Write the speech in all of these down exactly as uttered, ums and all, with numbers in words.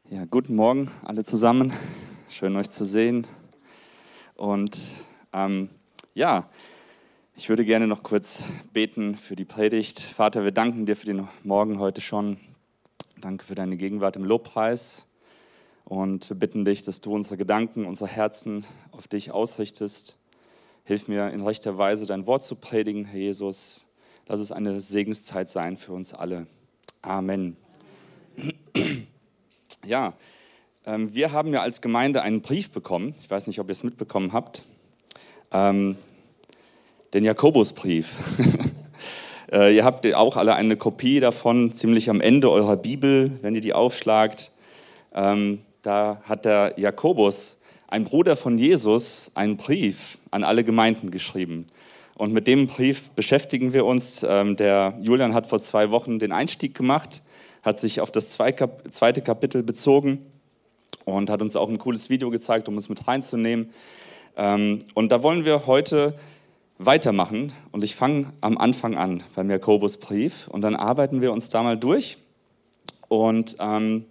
Ja, guten Morgen alle zusammen. Schön euch zu sehen. Und ähm, ja, ich würde gerne noch kurz beten für die Predigt. Vater, wir danken dir für den Morgen heute schon. Danke für deine Gegenwart im Lobpreis. Und wir bitten dich, dass du unsere Gedanken, unsere Herzen auf dich ausrichtest. Hilf mir in rechter Weise dein Wort zu predigen, Herr Jesus. Lass es eine Segenszeit sein für uns alle. Amen. Ja, ähm, wir haben ja als Gemeinde einen Brief bekommen. Ich weiß nicht, ob ihr es mitbekommen habt. Ähm, den Jakobusbrief. äh, ihr habt auch alle eine Kopie davon, ziemlich am Ende eurer Bibel, wenn ihr die aufschlagt. Ähm, da hat der Jakobus, ein Bruder von Jesus, einen Brief an alle Gemeinden geschrieben. Und mit dem Brief beschäftigen wir uns. Ähm, der Julian hat vor zwei Wochen den Einstieg gemacht, hat sich auf das zweite Kapitel bezogen und hat uns auch ein cooles Video gezeigt, um es mit reinzunehmen. Und da wollen wir heute weitermachen. Und ich fange am Anfang an beim Jakobusbrief. Und dann arbeiten wir uns da mal durch. Und ähm,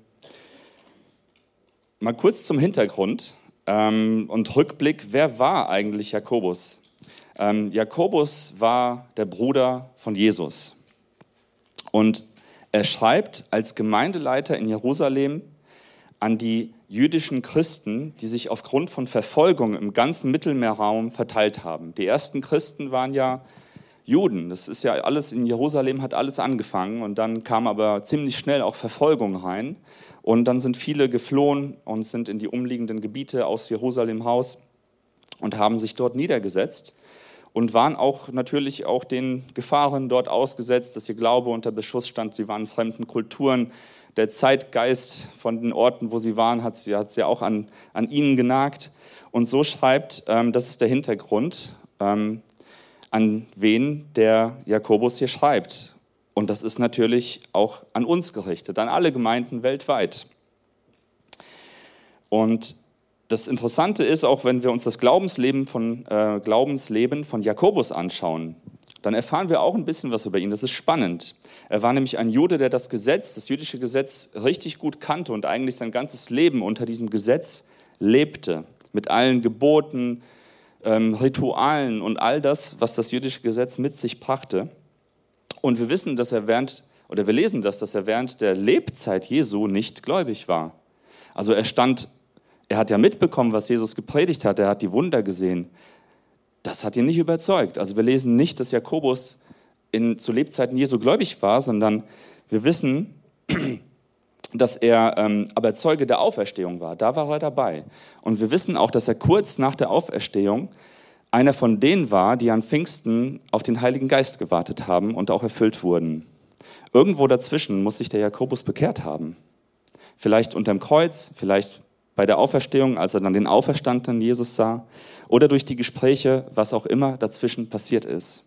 mal kurz zum Hintergrund ähm, und Rückblick. Wer war eigentlich Jakobus? Ähm, Jakobus war der Bruder von Jesus. Und er schreibt als Gemeindeleiter in Jerusalem an die jüdischen Christen, die sich aufgrund von Verfolgung im ganzen Mittelmeerraum verteilt haben. Die ersten Christen waren ja Juden. Das ist ja alles in Jerusalem, hat alles angefangen. Und dann kam aber ziemlich schnell auch Verfolgung rein. Und dann sind viele geflohen und sind in die umliegenden Gebiete aus Jerusalem raus und haben sich dort niedergesetzt. Und waren auch natürlich auch den Gefahren dort ausgesetzt, dass ihr Glaube unter Beschuss stand. Sie waren in fremden Kulturen. Der Zeitgeist von den Orten, wo sie waren, hat sie, hat sie auch an, an ihnen genagt. Und so schreibt, ähm, das ist der Hintergrund, ähm, an wen der Jakobus hier schreibt. Und das ist natürlich auch an uns gerichtet, an alle Gemeinden weltweit. Und das Interessante ist, auch wenn wir uns das Glaubensleben von, äh, Glaubensleben von Jakobus anschauen, dann erfahren wir auch ein bisschen was über ihn. Das ist spannend. Er war nämlich ein Jude, der das Gesetz, das jüdische Gesetz, richtig gut kannte und eigentlich sein ganzes Leben unter diesem Gesetz lebte. Mit allen Geboten, ähm, Ritualen und all das, was das jüdische Gesetz mit sich brachte. Und wir wissen, dass er während, oder wir lesen das, dass er während der Lebzeit Jesu nicht gläubig war. Also er stand Er hat ja mitbekommen, was Jesus gepredigt hat. Er hat die Wunder gesehen. Das hat ihn nicht überzeugt. Also wir lesen nicht, dass Jakobus in, zu Lebzeiten Jesu gläubig war, sondern wir wissen, dass er ähm, aber Zeuge der Auferstehung war. Da war er dabei. Und wir wissen auch, dass er kurz nach der Auferstehung einer von denen war, die an Pfingsten auf den Heiligen Geist gewartet haben und auch erfüllt wurden. Irgendwo dazwischen muss sich der Jakobus bekehrt haben. Vielleicht unterm Kreuz, vielleicht bei der Auferstehung, als er dann den auferstandenen Jesus sah, oder durch die Gespräche, was auch immer dazwischen passiert ist.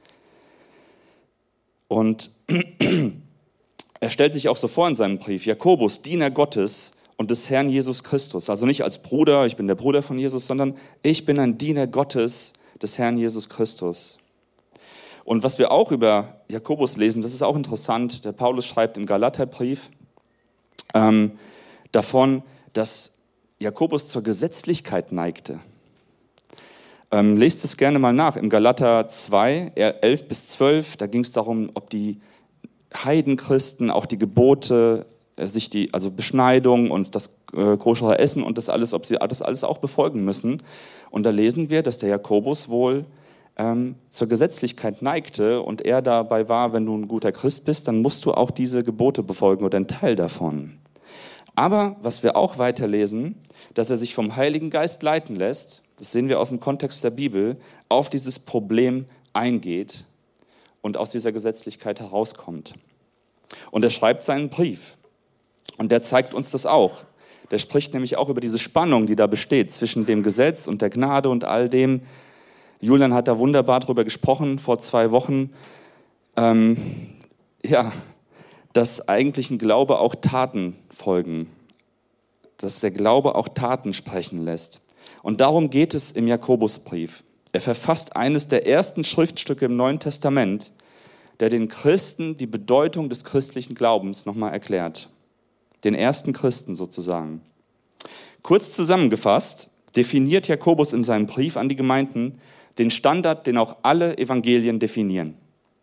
Und er stellt sich auch so vor in seinem Brief, Jakobus, Diener Gottes und des Herrn Jesus Christus. Also nicht als Bruder, ich bin der Bruder von Jesus, sondern ich bin ein Diener Gottes des Herrn Jesus Christus. Und was wir auch über Jakobus lesen, das ist auch interessant, der Paulus schreibt im Galaterbrief ähm, davon, dass Jakobus zur Gesetzlichkeit neigte. Ähm, lest es gerne mal nach. Im Galater zwei, elf bis zwölf, da ging es darum, ob die Heidenchristen auch die Gebote, äh, sich die, also Beschneidung und das äh, koschere Essen und das alles, ob sie das alles auch befolgen müssen. Und da lesen wir, dass der Jakobus wohl ähm, zur Gesetzlichkeit neigte und er dabei war, wenn du ein guter Christ bist, dann musst du auch diese Gebote befolgen oder einen Teil davon. Aber was wir auch weiterlesen, dass er sich vom Heiligen Geist leiten lässt, das sehen wir aus dem Kontext der Bibel, auf dieses Problem eingeht und aus dieser Gesetzlichkeit herauskommt. Und er schreibt seinen Brief und der zeigt uns das auch. Der spricht nämlich auch über diese Spannung, die da besteht zwischen dem Gesetz und der Gnade und all dem. Julian hat da wunderbar drüber gesprochen vor zwei Wochen. Ähm, ja, dass eigentlich ein Glaube auch Taten folgen, dass der Glaube auch Taten sprechen lässt. Und darum geht es im Jakobusbrief. Er verfasst eines der ersten Schriftstücke im Neuen Testament, der den Christen die Bedeutung des christlichen Glaubens nochmal erklärt. den ersten Christen sozusagen. Kurz zusammengefasst definiert Jakobus in seinem Brief an die Gemeinden den Standard, den auch alle Evangelien definieren.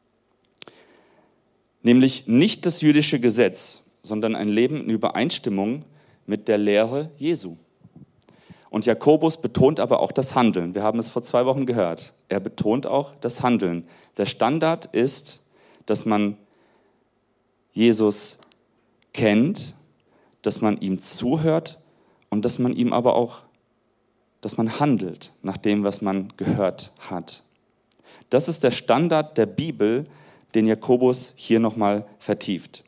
Nämlich nicht das jüdische Gesetz, sondern ein Leben in Übereinstimmung mit der Lehre Jesu. Und Jakobus betont aber auch das Handeln. Wir haben es vor zwei Wochen gehört. Er betont auch das Handeln. Der Standard ist, dass man Jesus kennt, dass man ihm zuhört und dass man ihm aber auch, dass man handelt nach dem, was man gehört hat. Das ist der Standard der Bibel, den Jakobus hier nochmal vertieft.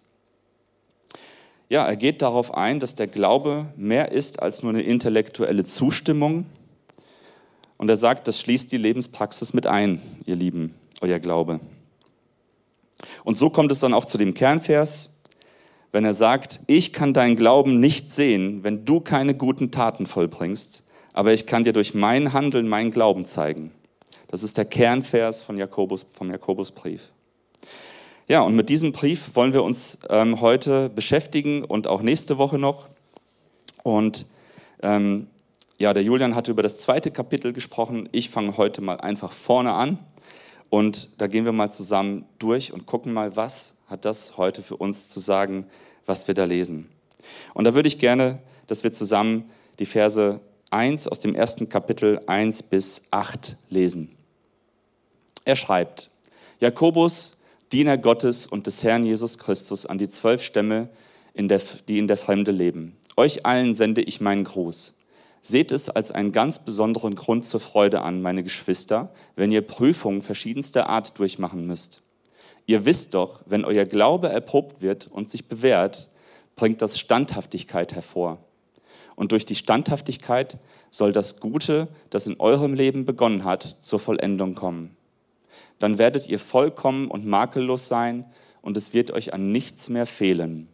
Ja, er geht darauf ein, dass der Glaube mehr ist als nur eine intellektuelle Zustimmung. Und er sagt, das schließt die Lebenspraxis mit ein, ihr Lieben, euer Glaube. Und so kommt es dann auch zu dem Kernvers, wenn er sagt, ich kann deinen Glauben nicht sehen, wenn du keine guten Taten vollbringst, aber ich kann dir durch mein Handeln meinen Glauben zeigen. Das ist der Kernvers von Jakobus, vom Jakobusbrief. Ja, und mit diesem Brief wollen wir uns ähm, heute beschäftigen und auch nächste Woche noch. Und ähm, ja, der Julian hatte über das zweite Kapitel gesprochen. Ich fange heute mal einfach vorne an und da gehen wir mal zusammen durch und gucken mal, was hat das heute für uns zu sagen, was wir da lesen. Und da würde ich gerne, dass wir zusammen die Verse eins aus dem ersten Kapitel eins bis acht lesen. Er schreibt, Jakobus, Diener Gottes und des Herrn Jesus Christus, an die zwölf Stämme, in der, die in der Fremde leben. Euch allen sende ich meinen Gruß. Seht es als einen ganz besonderen Grund zur Freude an, meine Geschwister, wenn ihr Prüfungen verschiedenster Art durchmachen müsst. Ihr wisst doch, wenn euer Glaube erprobt wird und sich bewährt, bringt das Standhaftigkeit hervor. Und durch die Standhaftigkeit soll das Gute, das in eurem Leben begonnen hat, zur Vollendung kommen. Dann werdet ihr vollkommen und makellos sein und es wird euch an nichts mehr fehlen.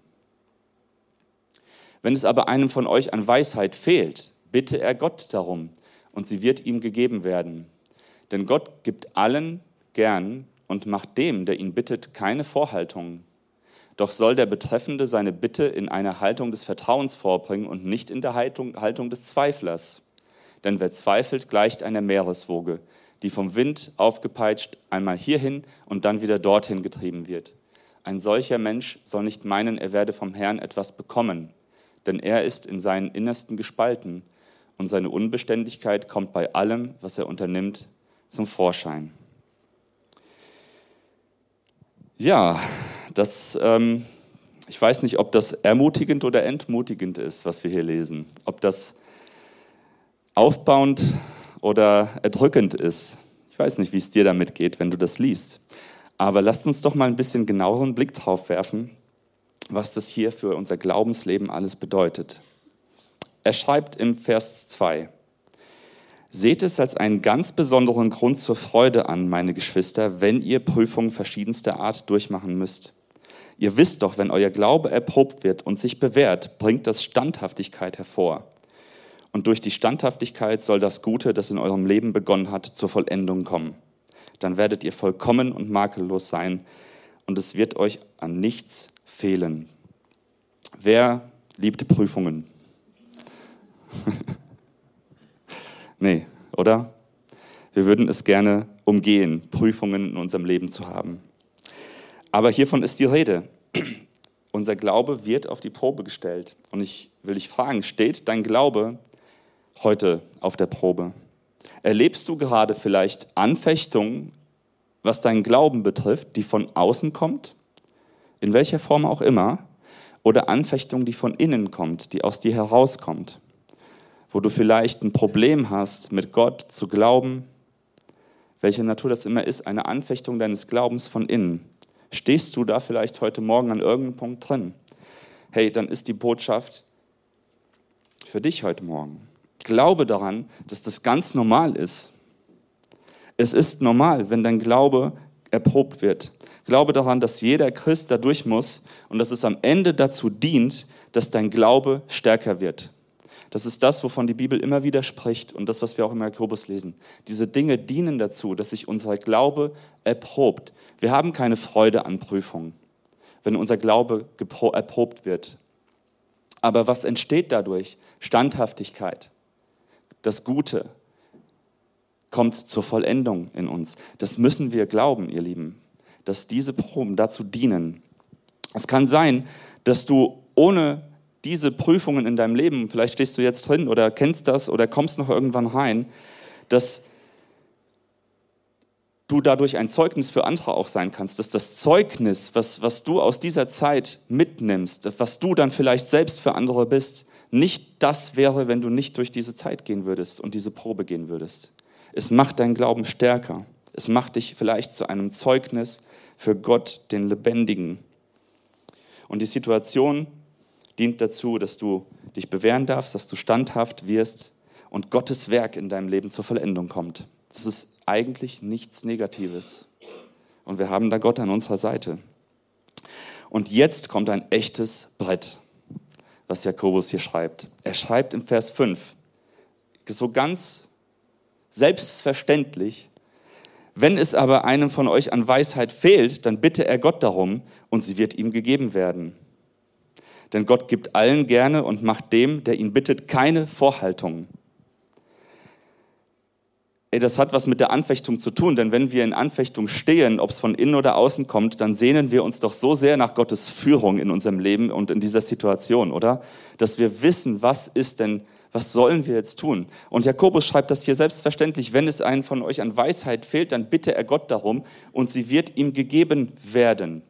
Wenn es aber einem von euch an Weisheit fehlt, bitte er Gott darum und sie wird ihm gegeben werden. Denn Gott gibt allen gern und macht dem, der ihn bittet, keine Vorhaltungen. Doch soll der Betreffende seine Bitte in einer Haltung des Vertrauens vorbringen und nicht in der Haltung, Haltung des Zweiflers. Denn wer zweifelt, gleicht einer Meereswoge, die vom Wind aufgepeitscht einmal hierhin und dann wieder dorthin getrieben wird. Ein solcher Mensch soll nicht meinen, er werde vom Herrn etwas bekommen, denn er ist in seinen Innersten gespalten und seine Unbeständigkeit kommt bei allem, was er unternimmt, zum Vorschein. Ja, das, ähm, ich weiß nicht, ob das ermutigend oder entmutigend ist, was wir hier lesen. Ob das aufbauend oder erdrückend ist. Ich weiß nicht, wie es dir damit geht, wenn du das liest. Aber lasst uns doch mal ein bisschen genaueren Blick drauf werfen, was das hier für unser Glaubensleben alles bedeutet. Er schreibt im Vers zwei, seht es als einen ganz besonderen Grund zur Freude an, meine Geschwister, wenn ihr Prüfungen verschiedenster Art durchmachen müsst. Ihr wisst doch, wenn euer Glaube erprobt wird und sich bewährt, bringt das Standhaftigkeit hervor. Und durch die Standhaftigkeit soll das Gute, das in eurem Leben begonnen hat, zur Vollendung kommen. Dann werdet ihr vollkommen und makellos sein und es wird euch an nichts fehlen. Wer liebt Prüfungen? Nee, oder? Wir würden es gerne umgehen, Prüfungen in unserem Leben zu haben. Aber hiervon ist die Rede. Unser Glaube wird auf die Probe gestellt. Und ich will dich fragen, steht dein Glaube heute auf der Probe? Erlebst du gerade vielleicht Anfechtung, was deinen Glauben betrifft, die von außen kommt? In welcher Form auch immer? Oder Anfechtung, die von innen kommt, die aus dir herauskommt? Wo du vielleicht ein Problem hast, mit Gott zu glauben, welche Natur das immer ist, eine Anfechtung deines Glaubens von innen. Stehst du da vielleicht heute Morgen an irgendeinem Punkt drin? Hey, dann ist die Botschaft für dich heute Morgen. Glaube daran, dass das ganz normal ist. Es ist normal, wenn dein Glaube erprobt wird. Glaube daran, dass jeder Christ da durch muss und dass es am Ende dazu dient, dass dein Glaube stärker wird. Das ist das, wovon die Bibel immer wieder spricht und das, was wir auch im Jakobus lesen. Diese Dinge dienen dazu, dass sich unser Glaube erprobt. Wir haben keine Freude an Prüfungen, wenn unser Glaube erprobt wird. Aber was entsteht dadurch? Standhaftigkeit. Das Gute kommt zur Vollendung in uns. Das müssen wir glauben, ihr Lieben, dass diese Proben dazu dienen. Es kann sein, dass du ohne diese Prüfungen in deinem Leben, vielleicht stehst du jetzt drin oder kennst das oder kommst noch irgendwann rein, dass du dadurch ein Zeugnis für andere auch sein kannst, dass das Zeugnis, was, was du aus dieser Zeit mitnimmst, was du dann vielleicht selbst für andere bist, nicht das wäre, wenn du nicht durch diese Zeit gehen würdest und diese Probe gehen würdest. Es macht deinen Glauben stärker. Es macht dich vielleicht zu einem Zeugnis für Gott, den Lebendigen. Und die Situation dient dazu, dass du dich bewähren darfst, dass du standhaft wirst und Gottes Werk in deinem Leben zur Vollendung kommt. Das ist eigentlich nichts Negatives. Und wir haben da Gott an unserer Seite. Und jetzt kommt ein echtes Brett, was Jakobus hier schreibt. Er schreibt im Vers fünf, so ganz selbstverständlich: Wenn es aber einem von euch an Weisheit fehlt, dann bitte er Gott darum und sie wird ihm gegeben werden. Denn Gott gibt allen gerne und macht dem, der ihn bittet, keine Vorhaltungen. Ey, das hat was mit der Anfechtung zu tun, denn wenn wir in Anfechtung stehen, ob es von innen oder außen kommt, dann sehnen wir uns doch so sehr nach Gottes Führung in unserem Leben und in dieser Situation, oder? Dass wir wissen, was ist denn, was sollen wir jetzt tun? Und Jakobus schreibt das hier selbstverständlich: Wenn es einem von euch an Weisheit fehlt, dann bitte er Gott darum und sie wird ihm gegeben werden.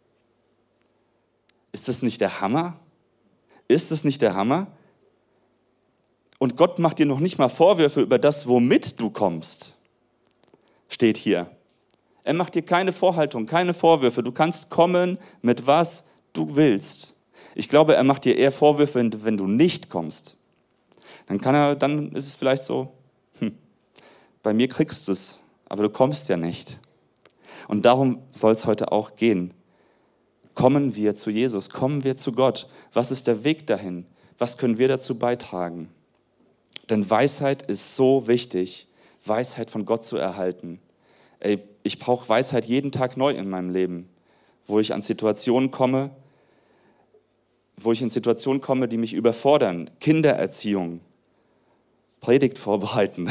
Ist das nicht der Hammer? Ist das nicht der Hammer? Und Gott macht dir noch nicht mal Vorwürfe über das, womit du kommst, steht hier. Er macht dir keine Vorhaltung, keine Vorwürfe. Du kannst kommen mit was du willst. Ich glaube, er macht dir eher Vorwürfe, wenn, wenn du nicht kommst. Dann, kann er, dann ist es vielleicht so, hm, bei mir kriegst du es, aber du kommst ja nicht. Und darum soll es heute auch gehen. Kommen wir zu Jesus, kommen wir zu Gott. Was ist der Weg dahin? Was können wir dazu beitragen? Denn Weisheit ist so wichtig, Weisheit von Gott zu erhalten. Ey, ich brauche Weisheit jeden Tag neu in meinem Leben, wo ich an Situationen komme, wo ich in Situationen komme, die mich überfordern. Kindererziehung, Predigt vorbereiten,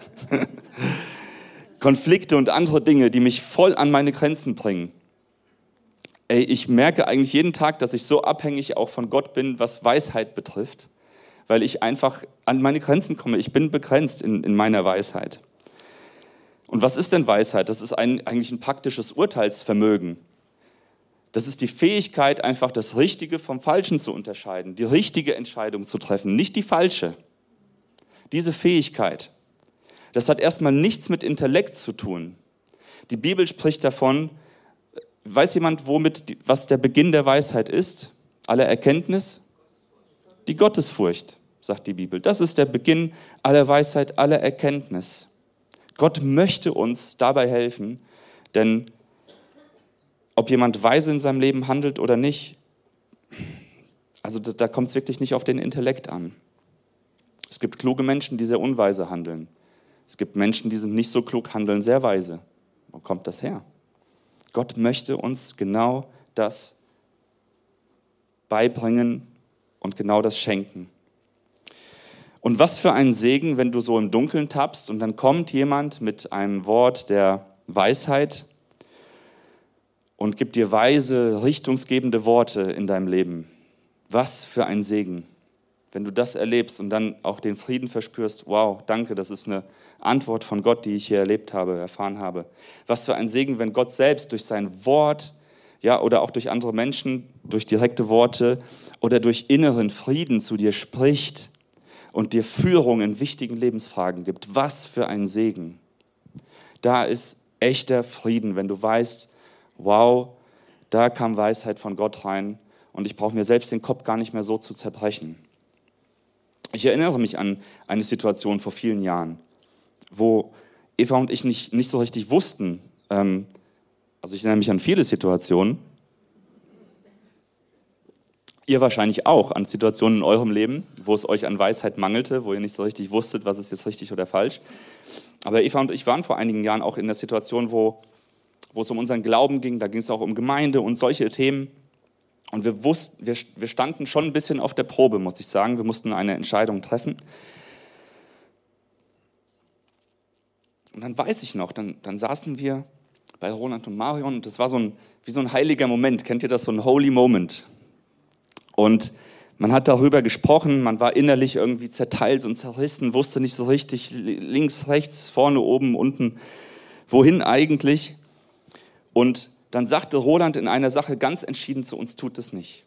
Konflikte und andere Dinge, die mich voll an meine Grenzen bringen. Ey, ich merke eigentlich jeden Tag, dass ich so abhängig auch von Gott bin, was Weisheit betrifft, weil ich einfach an meine Grenzen komme. Ich bin begrenzt in, in meiner Weisheit. Und was ist denn Weisheit? Das ist ein, eigentlich ein praktisches Urteilsvermögen. Das ist die Fähigkeit, einfach das Richtige vom Falschen zu unterscheiden, die richtige Entscheidung zu treffen, nicht die falsche. Diese Fähigkeit, das hat erstmal nichts mit Intellekt zu tun. Die Bibel spricht davon, weiß jemand, womit, was der Beginn der Weisheit ist? Aller Erkenntnis? Die Gottesfurcht, sagt die Bibel. Das ist der Beginn aller Weisheit, aller Erkenntnis. Gott möchte uns dabei helfen, denn ob jemand weise in seinem Leben handelt oder nicht, also da, da kommt es wirklich nicht auf den Intellekt an. Es gibt kluge Menschen, die sehr unweise handeln. Es gibt Menschen, die sind nicht so klug, handeln sehr weise. Wo kommt das her? Gott möchte uns genau das beibringen und genau das schenken. Und was für ein Segen, wenn du so im Dunkeln tappst und dann kommt jemand mit einem Wort der Weisheit und gibt dir weise, richtungsgebende Worte in deinem Leben. Was für ein Segen, wenn du das erlebst und dann auch den Frieden verspürst. Wow, danke, das ist eine Antwort von Gott, die ich hier erlebt habe, erfahren habe. Was für ein Segen, wenn Gott selbst durch sein Wort, ja, oder auch durch andere Menschen, durch direkte Worte oder durch inneren Frieden zu dir spricht und dir Führung in wichtigen Lebensfragen gibt. Was für ein Segen. Da ist echter Frieden, wenn du weißt, wow, da kam Weisheit von Gott rein und ich brauche mir selbst den Kopf gar nicht mehr so zu zerbrechen. Ich erinnere mich an eine Situation vor vielen Jahren, wo Eva und ich nicht, nicht so richtig wussten, ähm, also ich erinnere mich an viele Situationen, ihr wahrscheinlich auch an Situationen in eurem Leben, wo es euch an Weisheit mangelte, wo ihr nicht so richtig wusstet, was ist jetzt richtig oder falsch. Aber Eva und ich waren vor einigen Jahren auch in der Situation, wo, wo es um unseren Glauben ging, da ging es auch um Gemeinde und solche Themen. Und wir wussten, wir, wir standen schon ein bisschen auf der Probe, muss ich sagen. Wir mussten eine Entscheidung treffen. Und dann weiß ich noch, dann, dann saßen wir bei Roland und Marion und das war so ein, wie so ein heiliger Moment. Kennt ihr das, so ein holy moment? Und man hat darüber gesprochen, man war innerlich irgendwie zerteilt und zerrissen, wusste nicht so richtig, links, rechts, vorne, oben, unten, wohin eigentlich. Und dann sagte Roland in einer Sache ganz entschieden zu uns, tut es nicht.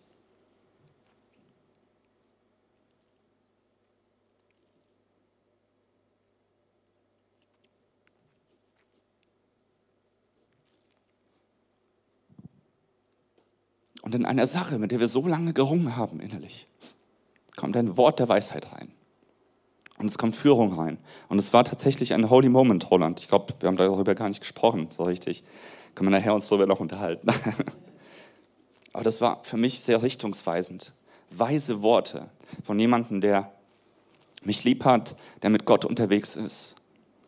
Und in einer Sache, mit der wir so lange gerungen haben innerlich, kommt ein Wort der Weisheit rein. Und es kommt Führung rein. Und es war tatsächlich ein holy moment, Roland. Ich glaube, wir haben darüber gar nicht gesprochen, so richtig. Können wir nachher uns darüber noch unterhalten. Aber das war für mich sehr richtungsweisend. Weise Worte von jemandem, der mich lieb hat, der mit Gott unterwegs ist.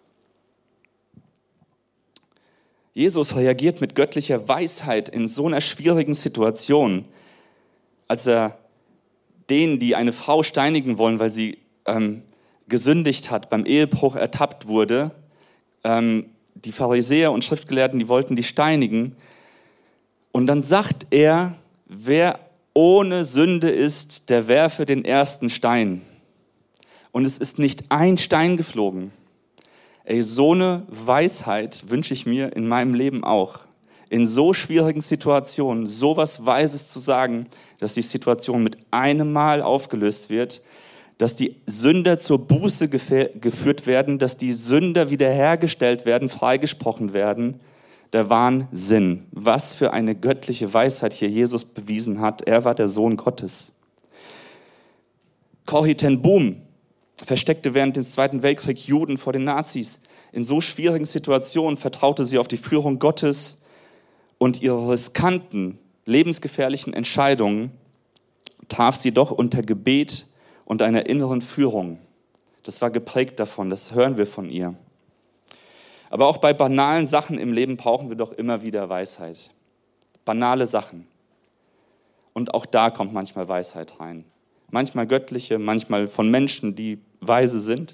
Jesus reagiert mit göttlicher Weisheit in so einer schwierigen Situation, als er denen, die eine Frau steinigen wollen, weil sie ähm, gesündigt hat, beim Ehebruch ertappt wurde, ähm, die Pharisäer und Schriftgelehrten, die wollten die steinigen. Und dann sagt er, wer ohne Sünde ist, der werfe den ersten Stein. Und es ist nicht ein Stein geflogen. Ey, so eine Weisheit wünsche ich mir in meinem Leben auch. In so schwierigen Situationen, so was Weises zu sagen, dass die Situation mit einem Mal aufgelöst wird, dass die Sünder zur Buße geführt werden, dass die Sünder wiederhergestellt werden, freigesprochen werden. Der Wahnsinn. Was für eine göttliche Weisheit hier Jesus bewiesen hat. Er war der Sohn Gottes. Corrie ten Boom versteckte während des Zweiten Weltkriegs Juden vor den Nazis. In so schwierigen Situationen vertraute sie auf die Führung Gottes und ihre riskanten, lebensgefährlichen Entscheidungen traf sie doch unter Gebet und einer inneren Führung. Das war geprägt davon, das hören wir von ihr. Aber auch bei banalen Sachen im Leben brauchen wir doch immer wieder Weisheit. Banale Sachen. Und auch da kommt manchmal Weisheit rein. Manchmal göttliche, manchmal von Menschen, die weise sind.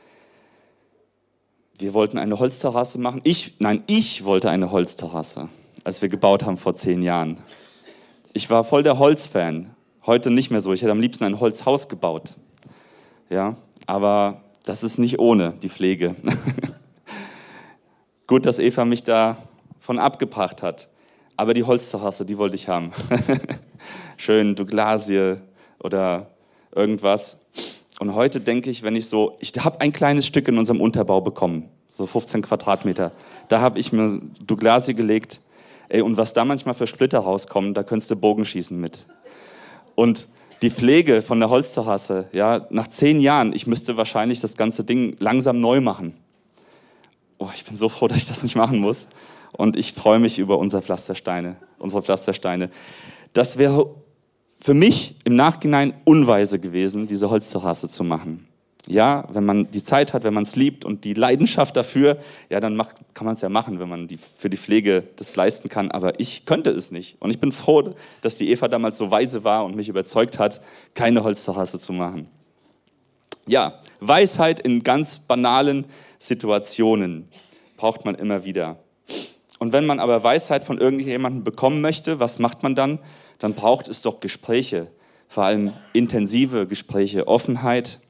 Wir wollten eine Holzterrasse machen. Ich, nein, ich wollte eine Holzterrasse, als wir gebaut haben vor zehn Jahren. Ich war voll der Holzfan. Heute nicht mehr so. Ich hätte am liebsten ein Holzhaus gebaut. Ja, aber das ist nicht ohne die Pflege. Gut, dass Eva mich davon abgebracht hat. Aber die Holzterrasse, die wollte ich haben. Schön Douglasie oder irgendwas. Und heute denke ich, wenn ich so, ich habe ein kleines Stück in unserem Unterbau bekommen, so fünfzehn Quadratmeter. Da habe ich mir Douglasie gelegt. Ey, und was da manchmal für Splitter rauskommen, da könntest du Bogenschießen mit. Und die Pflege von der Holzterrasse, ja, nach zehn Jahren, ich müsste wahrscheinlich das ganze Ding langsam neu machen. Oh, ich bin so froh, dass ich das nicht machen muss. Und ich freue mich über unsere Pflastersteine, unsere Pflastersteine. Das wäre für mich im Nachhinein unweise gewesen, diese Holzterrasse zu machen. Ja, wenn man die Zeit hat, wenn man es liebt und die Leidenschaft dafür, ja, dann macht, kann man es ja machen, wenn man die, für die Pflege das leisten kann. Aber ich könnte es nicht. Und ich bin froh, dass die Eva damals so weise war und mich überzeugt hat, keine Holzterrasse zu machen. Ja, Weisheit in ganz banalen Situationen braucht man immer wieder. Und wenn man aber Weisheit von irgendjemandem bekommen möchte, was macht man dann? Dann braucht es doch Gespräche, vor allem intensive Gespräche, Offenheit,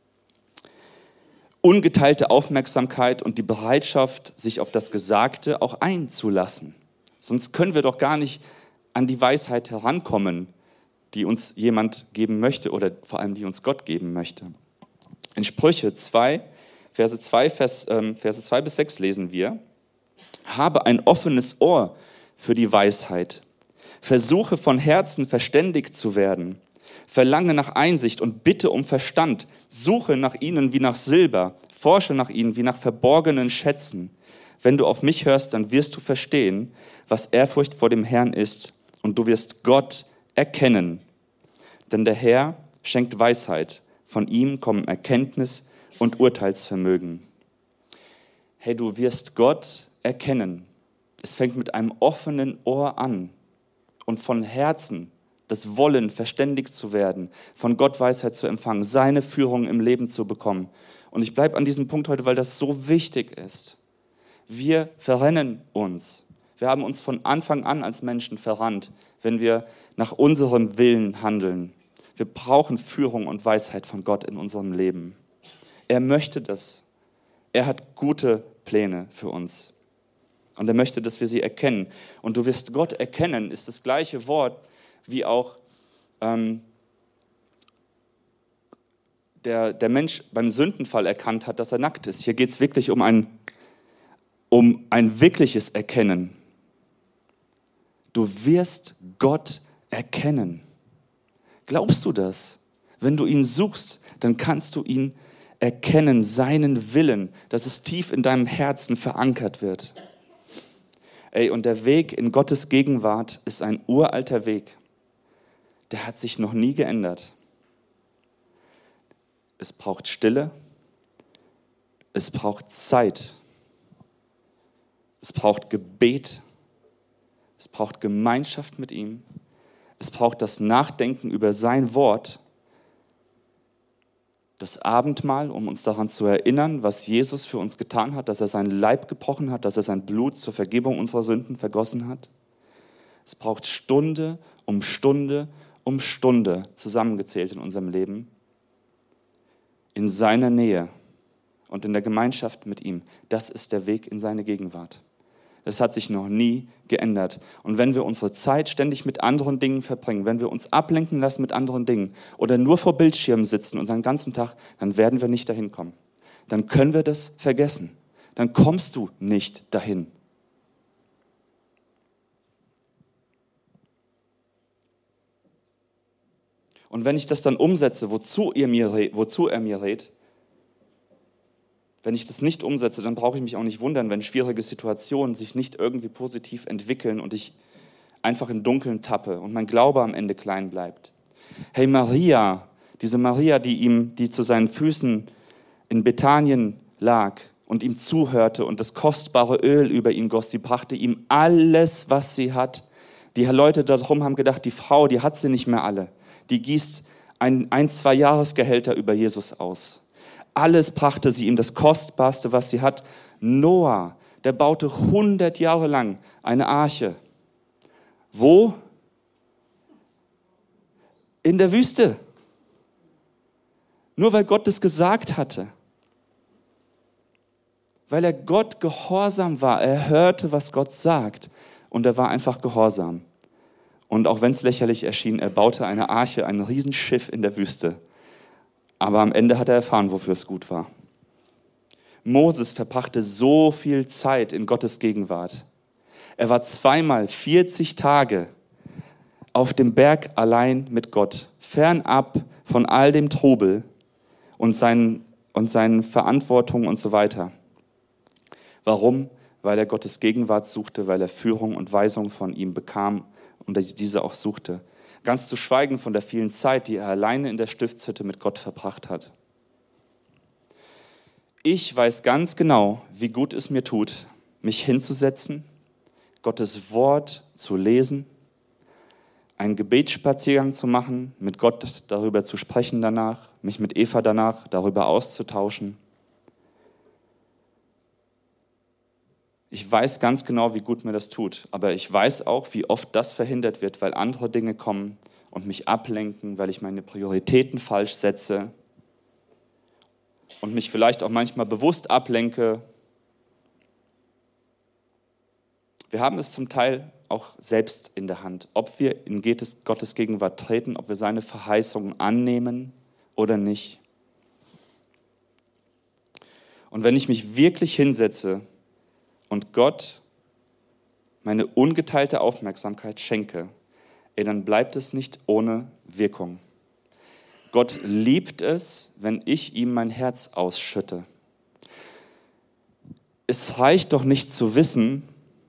ungeteilte Aufmerksamkeit und die Bereitschaft, sich auf das Gesagte auch einzulassen. Sonst können wir doch gar nicht an die Weisheit herankommen, die uns jemand geben möchte oder vor allem die uns Gott geben möchte. In Sprüche zwei, Verse zwei, Vers, ähm, Verse zwei bis sechs lesen wir: Habe ein offenes Ohr für die Weisheit. Versuche von Herzen verständig zu werden. Verlange nach Einsicht und bitte um Verstand. Suche nach ihnen wie nach Silber. Forsche nach ihnen wie nach verborgenen Schätzen. Wenn du auf mich hörst, dann wirst du verstehen, was Ehrfurcht vor dem Herrn ist. Und du wirst Gott erkennen. Denn der Herr schenkt Weisheit. Von ihm kommen Erkenntnis und Urteilsvermögen. Hey, du wirst Gott erkennen. Es fängt mit einem offenen Ohr an und von Herzen das Wollen, verständigt zu werden, von Gott Weisheit zu empfangen, seine Führung im Leben zu bekommen. Und ich bleibe an diesem Punkt heute, weil das so wichtig ist. Wir verrennen uns. Wir haben uns von Anfang an als Menschen verrannt, wenn wir nach unserem Willen handeln. Wir brauchen Führung und Weisheit von Gott in unserem Leben. Er möchte das. Er hat gute Pläne für uns. Und er möchte, dass wir sie erkennen. Und du wirst Gott erkennen, ist das gleiche Wort, wie auch ähm, der, der Mensch beim Sündenfall erkannt hat, dass er nackt ist. Hier geht es wirklich um ein, um ein wirkliches Erkennen. Du wirst Gott erkennen. Glaubst du das? Wenn du ihn suchst, dann kannst du ihn erkennen, seinen Willen, dass es tief in deinem Herzen verankert wird. Ey, und der Weg in Gottes Gegenwart ist ein uralter Weg. Der hat sich noch nie geändert. Es braucht Stille, es braucht Zeit, es braucht Gebet, es braucht Gemeinschaft mit ihm, es braucht das Nachdenken über sein Wort, das Abendmahl, um uns daran zu erinnern, was Jesus für uns getan hat, dass er seinen Leib gebrochen hat, dass er sein Blut zur Vergebung unserer Sünden vergossen hat. Es braucht Stunde um Stunde um Stunde zusammengezählt in unserem Leben, in seiner Nähe und in der Gemeinschaft mit ihm. Das ist der Weg in seine Gegenwart. Das hat sich noch nie geändert. Und wenn wir unsere Zeit ständig mit anderen Dingen verbringen, wenn wir uns ablenken lassen mit anderen Dingen oder nur vor Bildschirmen sitzen unseren ganzen Tag, dann werden wir nicht dahin kommen. Dann können wir das vergessen. Dann kommst du nicht dahin. Und wenn ich das dann umsetze, wozu er mir, wozu er mir rät, wenn ich das nicht umsetze, dann brauche ich mich auch nicht wundern, wenn schwierige Situationen sich nicht irgendwie positiv entwickeln und ich einfach im Dunkeln tappe und mein Glaube am Ende klein bleibt. Hey, Maria, diese Maria, die ihm, die zu seinen Füßen in Bethanien lag und ihm zuhörte und das kostbare Öl über ihn goss, die brachte ihm alles, was sie hat. Die Leute da drum haben gedacht, die Frau, die hat sie nicht mehr alle. Die gießt ein, ein, zwei Jahresgehälter über Jesus aus. Alles brachte sie ihm, das Kostbarste, was sie hat. Noah, der baute hundert Jahre lang eine Arche. Wo? In der Wüste. Nur weil Gott es gesagt hatte. Weil er Gott gehorsam war. Er hörte, was Gott sagt. Und er war einfach gehorsam. Und auch wenn es lächerlich erschien, er baute eine Arche, ein Riesenschiff in der Wüste. Aber am Ende hat er erfahren, wofür es gut war. Moses verbrachte so viel Zeit in Gottes Gegenwart. Er war zweimal vierzig Tage auf dem Berg allein mit Gott, fernab von all dem Trubel und seinen, und seinen Verantwortungen und so weiter. Warum? Weil er Gottes Gegenwart suchte, weil er Führung und Weisung von ihm bekam und diese auch suchte. Ganz zu schweigen von der vielen Zeit, die er alleine in der Stiftshütte mit Gott verbracht hat. Ich weiß ganz genau, wie gut es mir tut, mich hinzusetzen, Gottes Wort zu lesen, einen Gebetsspaziergang zu machen, mit Gott darüber zu sprechen danach, mich mit Eva danach darüber auszutauschen. Ich weiß ganz genau, wie gut mir das tut, aber ich weiß auch, wie oft das verhindert wird, weil andere Dinge kommen und mich ablenken, weil ich meine Prioritäten falsch setze und mich vielleicht auch manchmal bewusst ablenke. Wir haben es zum Teil auch selbst in der Hand, ob wir in Gottes Gegenwart treten, ob wir seine Verheißungen annehmen oder nicht. Und wenn ich mich wirklich hinsetze und Gott meine ungeteilte Aufmerksamkeit schenke, ey, dann bleibt es nicht ohne Wirkung. Gott liebt es, wenn ich ihm mein Herz ausschütte. Es reicht doch nicht zu wissen,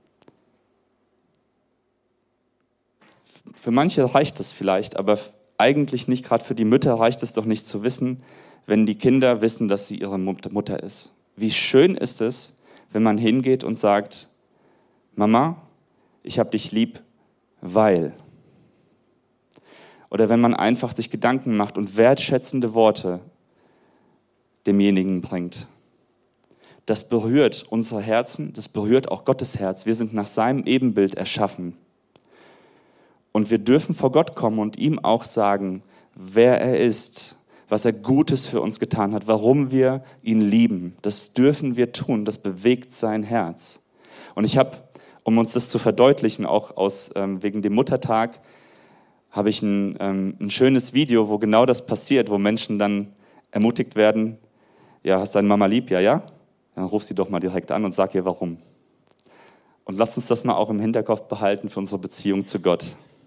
für manche reicht es vielleicht, aber eigentlich nicht, gerade für die Mütter reicht es doch nicht zu wissen, wenn die Kinder wissen, dass sie ihre Mutter ist. Wie schön ist es, wenn man hingeht und sagt, Mama, ich habe dich lieb, weil. oder wenn man einfach sich Gedanken macht und wertschätzende Worte demjenigen bringt. Das berührt unsere Herzen, das berührt auch Gottes Herz. Wir sind nach seinem Ebenbild erschaffen. Und wir dürfen vor Gott kommen und ihm auch sagen, wer er ist, was er Gutes für uns getan hat, warum wir ihn lieben. Das dürfen wir tun, das bewegt sein Herz. Und ich habe, um uns das zu verdeutlichen, auch aus, ähm, wegen dem Muttertag, habe ich ein, ähm, ein schönes Video, wo genau das passiert, wo Menschen dann ermutigt werden, ja, hast deine Mama lieb? Ja, ja? Dann ruf sie doch mal direkt an und sag ihr, warum. Und lasst uns das mal auch im Hinterkopf behalten für unsere Beziehung zu Gott.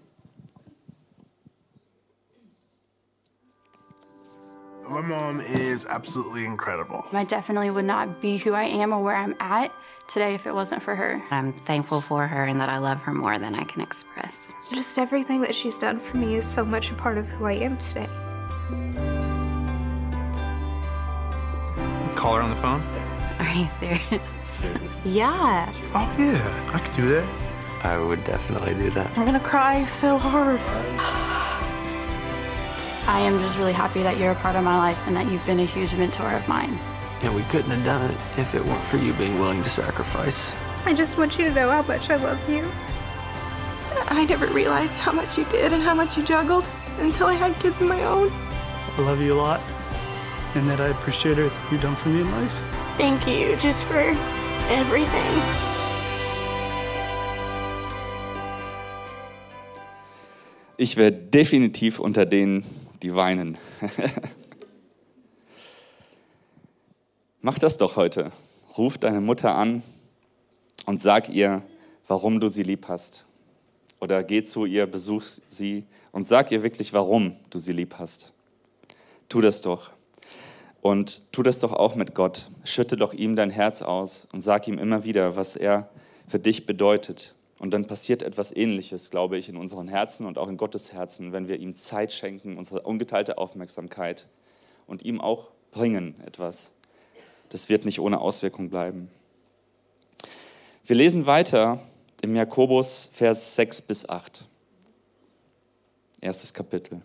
My mom is absolutely incredible. I definitely would not be who I am or where I'm at today if it wasn't for her. I'm thankful for her and that I love her more than I can express. Just everything that she's done for me is so much a part of who I am today. Call her on the phone? Are you serious? Yeah. Oh, yeah, I could do that. I would definitely do that. I'm gonna cry so hard. I am just really happy that you're a part of my life and that you've been a huge mentor of mine. And we couldn't have done it if it weren't for you being willing to sacrifice. I just want you to know how much I love you. I never realized how much you did and how much you juggled until I had kids of my own. I love you a lot, and that I appreciate everything you've done for me in life. Thank you just for everything. Ich wäre definitiv unter denen, die weinen. Mach das doch heute. Ruf deine Mutter an und sag ihr, warum du sie lieb hast. Oder geh zu ihr, besuch sie und sag ihr wirklich, warum du sie lieb hast. Tu das doch. Und tu das doch auch mit Gott. Schütte doch ihm dein Herz aus und sag ihm immer wieder, was er für dich bedeutet. Und dann passiert etwas Ähnliches, glaube ich, in unseren Herzen und auch in Gottes Herzen, wenn wir ihm Zeit schenken, unsere ungeteilte Aufmerksamkeit und ihm auch bringen etwas. Das wird nicht ohne Auswirkung bleiben. Wir lesen weiter im Jakobus, Vers sechs bis acht. Erstes Kapitel.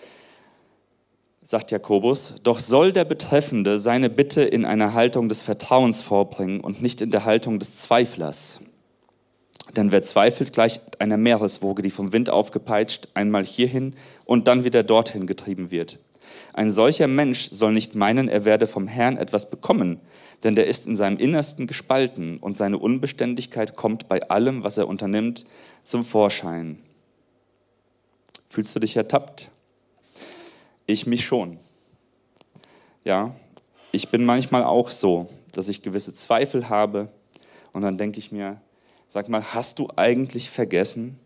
Sagt Jakobus, doch soll der Betreffende seine Bitte in einer Haltung des Vertrauens vorbringen und nicht in der Haltung des Zweiflers. Denn wer zweifelt, gleicht einer Meereswoge, die vom Wind aufgepeitscht, einmal hierhin und dann wieder dorthin getrieben wird. Ein solcher Mensch soll nicht meinen, er werde vom Herrn etwas bekommen, denn der ist in seinem Innersten gespalten und seine Unbeständigkeit kommt bei allem, was er unternimmt, zum Vorschein. Fühlst du dich ertappt? Ich mich schon. Ja, ich bin manchmal auch so, dass ich gewisse Zweifel habe und dann denke ich mir, sag mal, hast du eigentlich vergessen,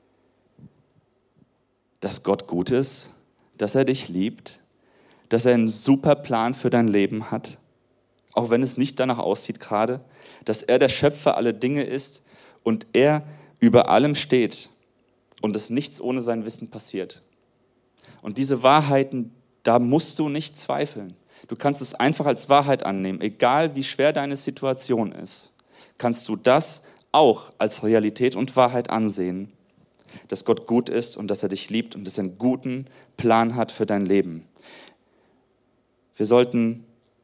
dass Gott gut ist, dass er dich liebt, dass er einen super Plan für dein Leben hat, auch wenn es nicht danach aussieht gerade, dass er der Schöpfer aller Dinge ist und er über allem steht und dass nichts ohne sein Wissen passiert. Und diese Wahrheiten, da musst du nicht zweifeln. Du kannst es einfach als Wahrheit annehmen, egal wie schwer deine Situation ist, kannst du das auch als Realität und Wahrheit ansehen, dass Gott gut ist und dass er dich liebt und dass er einen guten Plan hat für dein Leben. Wir sollten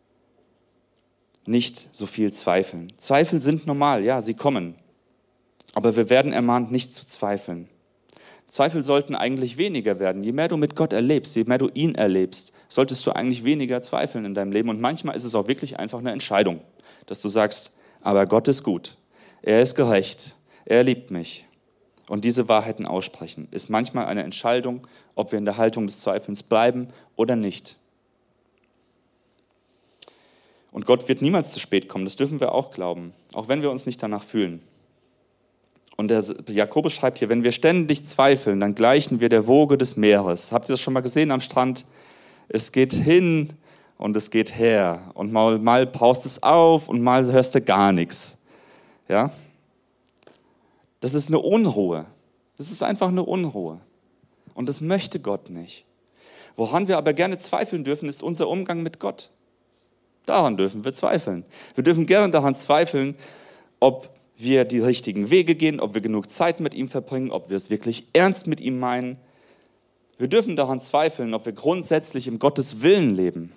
nicht so viel zweifeln. Zweifel sind normal, ja, sie kommen. Aber wir werden ermahnt, nicht zu zweifeln. Zweifel sollten eigentlich weniger werden. Je mehr du mit Gott erlebst, je mehr du ihn erlebst, solltest du eigentlich weniger zweifeln in deinem Leben. Und manchmal ist es auch wirklich einfach eine Entscheidung, dass du sagst, aber Gott ist gut. Er ist gerecht, er liebt mich. Und diese Wahrheiten aussprechen, ist manchmal eine Entscheidung, ob wir in der Haltung des Zweifelns bleiben oder nicht. Und Gott wird niemals zu spät kommen, das dürfen wir auch glauben, auch wenn wir uns nicht danach fühlen. Und der Jakobus schreibt hier, wenn wir ständig zweifeln, dann gleichen wir der Woge des Meeres. Habt ihr das schon mal gesehen am Strand? Es geht hin und es geht her. Und mal, mal braust es auf und mal hörst du gar nichts. Ja? Das ist eine Unruhe. Das ist einfach eine Unruhe. Und das möchte Gott nicht. Woran wir aber gerne zweifeln dürfen, ist unser Umgang mit Gott. Daran dürfen wir zweifeln. Wir dürfen gerne daran zweifeln, ob wir die richtigen Wege gehen, ob wir genug Zeit mit ihm verbringen, ob wir es wirklich ernst mit ihm meinen. Wir dürfen daran zweifeln, ob wir grundsätzlich im Gottes Willen leben.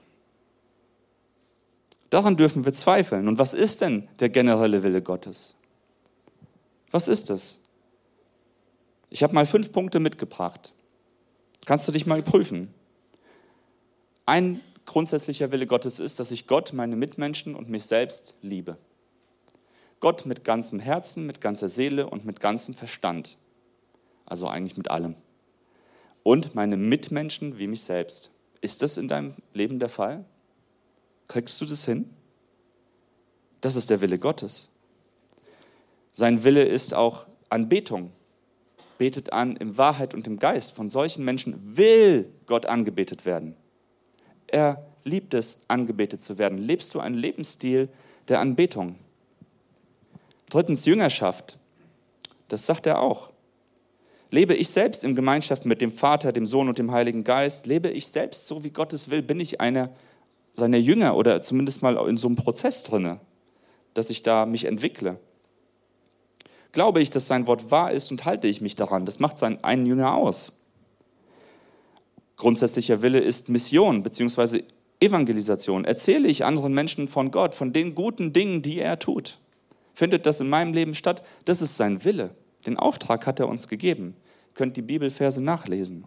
Daran dürfen wir zweifeln. Und was ist denn der generelle Wille Gottes? Was ist es? Ich habe mal fünf Punkte mitgebracht. Kannst du dich mal prüfen? Ein grundsätzlicher Wille Gottes ist, dass ich Gott, meine Mitmenschen und mich selbst liebe. Gott mit ganzem Herzen, mit ganzer Seele und mit ganzem Verstand. Also eigentlich mit allem. Und meine Mitmenschen wie mich selbst. Ist das in deinem Leben der Fall? Kriegst du das hin? Das ist der Wille Gottes. Sein Wille ist auch Anbetung. Betet an in Wahrheit und im Geist. Von solchen Menschen will Gott angebetet werden. Er liebt es, angebetet zu werden. Lebst du einen Lebensstil der Anbetung? Drittens, Jüngerschaft. Das sagt er auch. Lebe ich selbst in Gemeinschaft mit dem Vater, dem Sohn und dem Heiligen Geist? Lebe ich selbst so, wie Gottes will? Bin ich einer seiner Jünger oder zumindest mal in so einem Prozess drin, dass ich da mich entwickle? Glaube ich, dass sein Wort wahr ist und halte ich mich daran? Das macht seinen einen Jünger aus. Grundsätzlicher Wille ist Mission bzw. Evangelisation. Erzähle ich anderen Menschen von Gott, von den guten Dingen, die er tut? Findet das in meinem Leben statt? Das ist sein Wille. Den Auftrag hat er uns gegeben. Ihr könnt die Bibelverse nachlesen.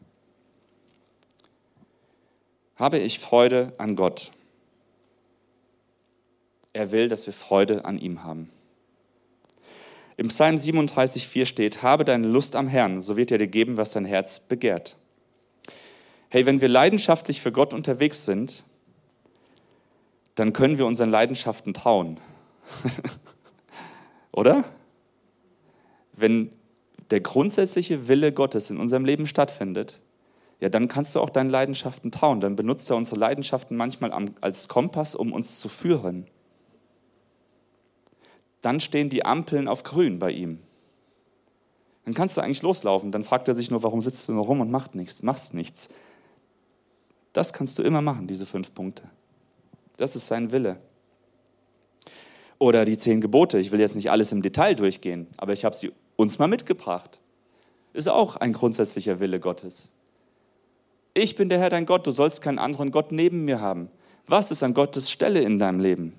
Habe ich Freude an Gott? Er will, dass wir Freude an ihm haben. Im Psalm siebenunddreißig, vier steht, habe deine Lust am Herrn, so wird er dir geben, was dein Herz begehrt. Hey, wenn wir leidenschaftlich für Gott unterwegs sind, dann können wir unseren Leidenschaften trauen. Oder? Wenn der grundsätzliche Wille Gottes in unserem Leben stattfindet, ja, dann kannst du auch deinen Leidenschaften trauen. Dann benutzt er unsere Leidenschaften manchmal als Kompass, um uns zu führen. Dann stehen die Ampeln auf grün bei ihm. Dann kannst du eigentlich loslaufen. Dann fragt er sich nur, warum sitzt du nur rum und machst nichts, machst nichts. Das kannst du immer machen, diese fünf Punkte. Das ist sein Wille. Oder die zehn Gebote. Ich will jetzt nicht alles im Detail durchgehen, aber ich habe sie uns mal mitgebracht. Ist auch ein grundsätzlicher Wille Gottes. Ich bin der Herr, dein Gott, du sollst keinen anderen Gott neben mir haben. Was ist an Gottes Stelle in deinem Leben?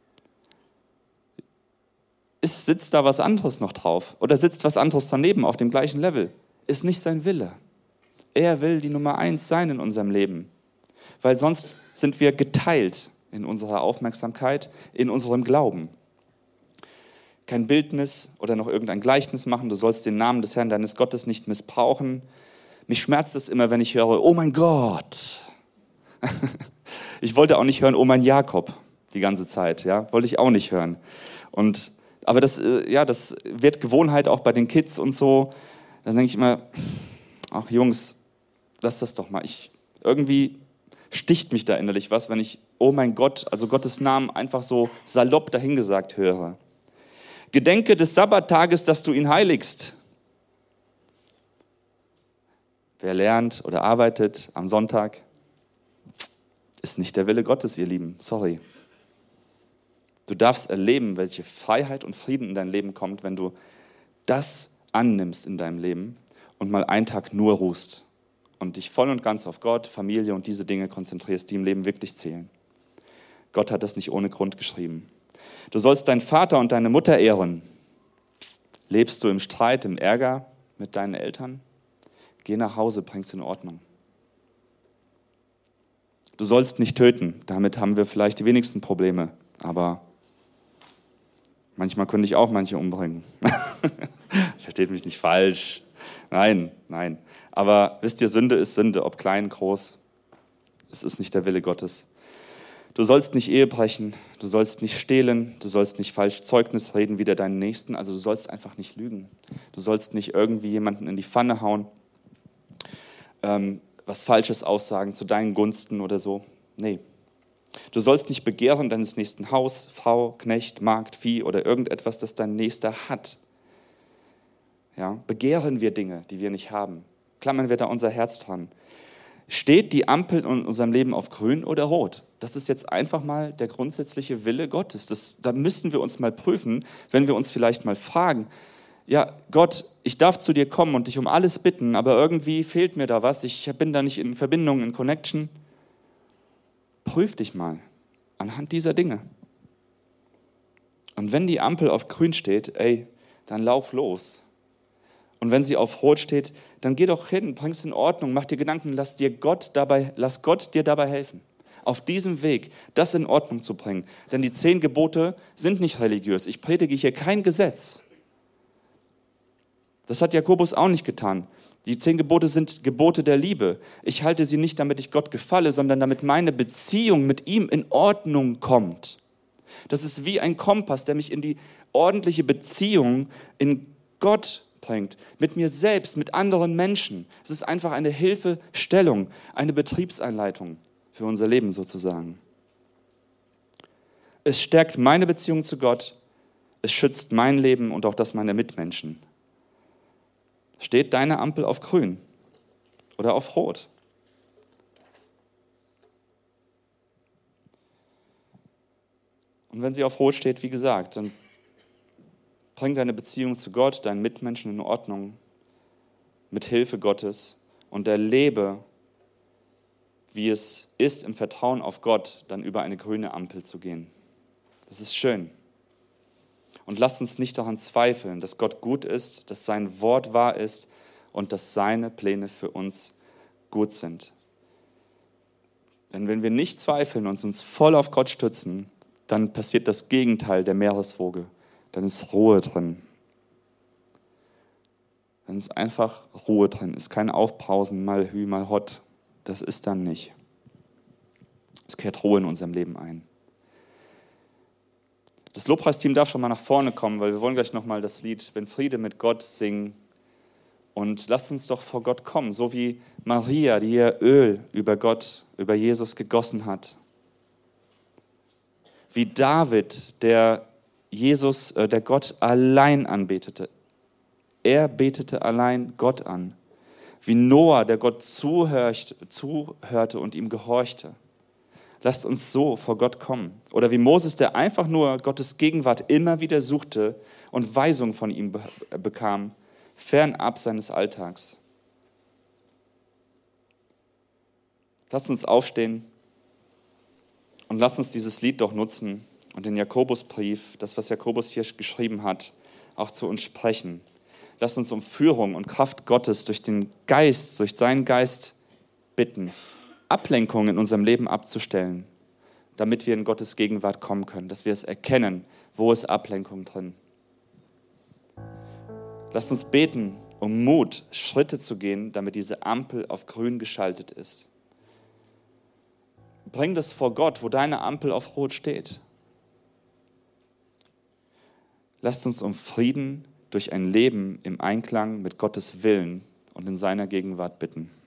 Ist, sitzt da was anderes noch drauf? Oder sitzt was anderes daneben auf dem gleichen Level? Ist nicht sein Wille. Er will die Nummer eins sein in unserem Leben. Weil sonst sind wir geteilt in unserer Aufmerksamkeit, in unserem Glauben. Kein Bildnis oder noch irgendein Gleichnis machen. Du sollst den Namen des Herrn, deines Gottes, nicht missbrauchen. Mich schmerzt es immer, wenn ich höre, oh mein Gott. Ich wollte auch nicht hören, oh mein Jakob, die ganze Zeit. Ja? Wollte ich auch nicht hören. Und, aber das, ja, das wird Gewohnheit auch bei den Kids und so. Dann denke ich immer, ach Jungs, lass das doch mal. Ich, irgendwie sticht mich da innerlich was, wenn ich, oh mein Gott, also Gottes Namen einfach so salopp dahingesagt höre. Gedenke des Sabbattages, dass du ihn heiligst. Wer lernt oder arbeitet am Sonntag, ist nicht der Wille Gottes, ihr Lieben. Sorry. Du darfst erleben, welche Freiheit und Frieden in dein Leben kommt, wenn du das annimmst in deinem Leben und mal einen Tag nur ruhst und dich voll und ganz auf Gott, Familie und diese Dinge konzentrierst, die im Leben wirklich zählen. Gott hat das nicht ohne Grund geschrieben. Du sollst deinen Vater und deine Mutter ehren. Lebst du im Streit, im Ärger mit deinen Eltern? Geh nach Hause, bring's in Ordnung. Du sollst nicht töten. Damit haben wir vielleicht die wenigsten Probleme. Aber manchmal könnte ich auch manche umbringen. Versteht mich nicht falsch. Nein, nein. Aber wisst ihr, Sünde ist Sünde, ob klein, groß. Es ist nicht der Wille Gottes. Du sollst nicht Ehe brechen, du sollst nicht stehlen, du sollst nicht falsch Zeugnis reden wider deinen Nächsten, also du sollst einfach nicht lügen. Du sollst nicht irgendwie jemanden in die Pfanne hauen, ähm, was Falsches aussagen zu deinen Gunsten oder so. Nee. Du sollst nicht begehren deines nächsten Haus, Frau, Knecht, Magd, Vieh oder irgendetwas, das dein Nächster hat. Ja, begehren wir Dinge, die wir nicht haben. Klammern wir da unser Herz dran. Steht die Ampel in unserem Leben auf grün oder rot? Das ist jetzt einfach mal der grundsätzliche Wille Gottes. Das, da müssen wir uns mal prüfen, wenn wir uns vielleicht mal fragen, ja, Gott, ich darf zu dir kommen und dich um alles bitten, aber irgendwie fehlt mir da was, ich bin da nicht in Verbindung, in Connection. Prüf dich mal anhand dieser Dinge. Und wenn die Ampel auf grün steht, ey, dann lauf los. Und wenn sie auf rot steht, dann geh doch hin, bring's in Ordnung, mach dir Gedanken, lass dir Gott dabei, lass Gott dir dabei helfen. Auf diesem Weg, das in Ordnung zu bringen. Denn die zehn Gebote sind nicht religiös. Ich predige hier kein Gesetz. Das hat Jakobus auch nicht getan. Die zehn Gebote sind Gebote der Liebe. Ich halte sie nicht, damit ich Gott gefalle, sondern damit meine Beziehung mit ihm in Ordnung kommt. Das ist wie ein Kompass, der mich in die ordentliche Beziehung in Gott bringt. Mit mir selbst, mit anderen Menschen. Es ist einfach eine Hilfestellung, eine Betriebsanleitung für unser Leben sozusagen. Es stärkt meine Beziehung zu Gott. Es schützt mein Leben und auch das meiner Mitmenschen. Steht deine Ampel auf grün oder auf rot? Und wenn sie auf rot steht, wie gesagt, dann bring deine Beziehung zu Gott, deinen Mitmenschen in Ordnung, mit Hilfe Gottes und erlebe, wie es ist, im Vertrauen auf Gott dann über eine grüne Ampel zu gehen. Das ist schön. Und lasst uns nicht daran zweifeln, dass Gott gut ist, dass sein Wort wahr ist und dass seine Pläne für uns gut sind. Denn wenn wir nicht zweifeln und uns voll auf Gott stützen, dann passiert das Gegenteil der Meereswoge. Dann ist Ruhe drin. Dann ist einfach Ruhe drin. Ist kein Aufbrausen, mal hü, mal hot. Das ist dann nicht. Es kehrt Ruhe in unserem Leben ein. Das Lobpreisteam darf schon mal nach vorne kommen, weil wir wollen gleich nochmal das Lied Wenn Friede mit Gott singen. Und lasst uns doch vor Gott kommen, so wie Maria, die ihr Öl über Gott, über Jesus gegossen hat. Wie David, der Jesus, äh, der Gott allein anbetete. Er betete allein Gott an. Wie Noah, der Gott zuhört, zuhörte und ihm gehorchte. Lasst uns so vor Gott kommen. Oder wie Moses, der einfach nur Gottes Gegenwart immer wieder suchte und Weisung von ihm be- bekam, fernab seines Alltags. Lasst uns aufstehen und lasst uns dieses Lied doch nutzen und den Jakobusbrief, das, was Jakobus hier geschrieben hat, auch zu uns sprechen. Lasst uns um Führung und Kraft Gottes durch den Geist, durch seinen Geist bitten, Ablenkungen in unserem Leben abzustellen, damit wir in Gottes Gegenwart kommen können, dass wir es erkennen, wo ist Ablenkung drin. Lasst uns beten, um Mut, Schritte zu gehen, damit diese Ampel auf grün geschaltet ist. Bring das vor Gott, wo deine Ampel auf rot steht. Lasst uns um Frieden durch ein Leben im Einklang mit Gottes Willen und in seiner Gegenwart bitten.